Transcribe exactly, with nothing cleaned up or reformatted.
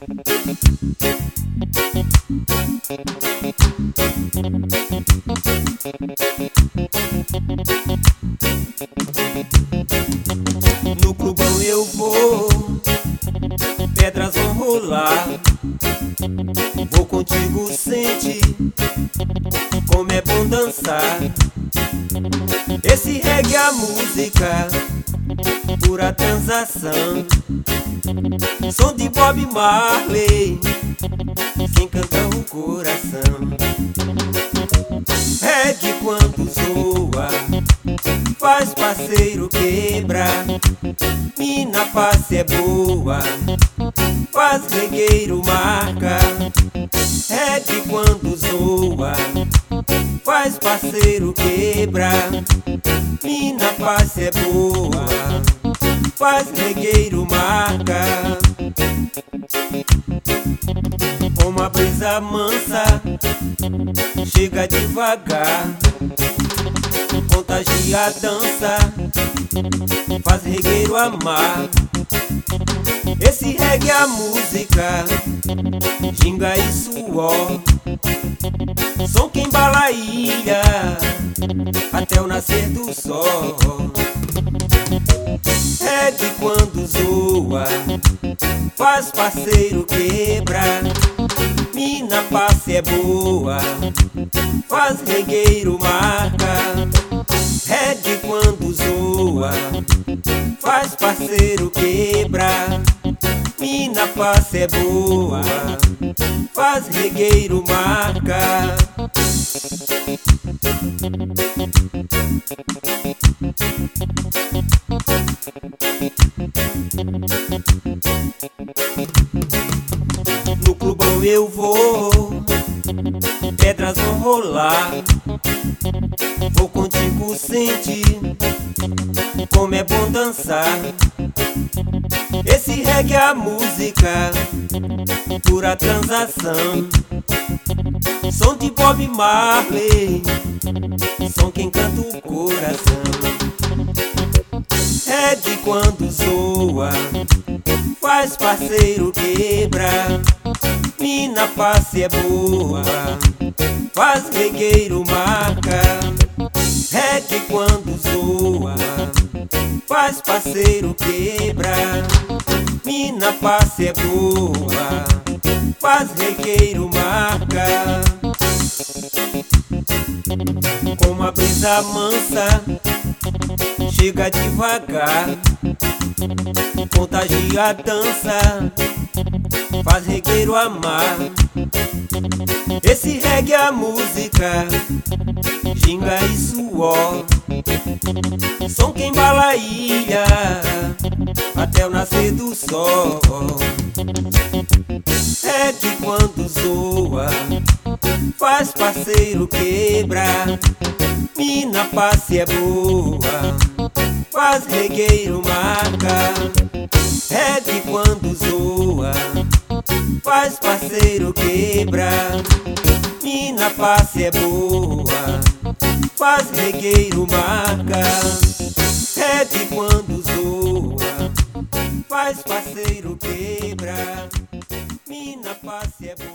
No clubão eu vou, pedras vão rolar. Vou contigo, sente como é bom dançar. Esse reggae é a música, pura transação. Som de Bob Marley, quem canta o coração. Reggae quando zoa, faz parceiro quebrar. Mina passe é boa, faz regueiro marca. Reggae quando zoa, faz parceiro quebrar. Mina passe é boa, faz regueiro marca. Com uma brisa mansa, chega devagar, contagia a dança, faz regueiro amar. Esse reggae é a música, ginga e suor. Som que embala a ilha até o nascer do sol. Reggae quando zoa, faz parceiro quebrar. Mina passe é boa, faz regueiro marca. Reggae quando zoa, faz parceiro quebrar. Mina passe é boa, faz regueiro marca. No clubão eu vou, pedras vão rolar. Vou contigo, sente como é bom dançar. Esse reggae é a música, pura transação. Som de Bob Marley, som quem canta o coração. Reggae quando zoa, faz parceiro quebrar. Mina passe é boa, faz regueiro marca. Reggae quando zoa, faz parceiro quebrar. Mina passe é boa, faz regueiro marca. Com uma brisa mansa, chega devagar, contagia a dança, faz regueiro amar. Esse reggae é a música, ginga e suor. Som que embala a ilha até o nascer do sol. Reggae quando zoa, faz parceiro quebrar. Mina passe é boa, faz regueiro marca. Reggae quando zoa, faz parceiro quebrar. Mina passe é boa, faz regueiro marca. Reggae quando zoa, faz parceiro quebrar. Mina passe é boa.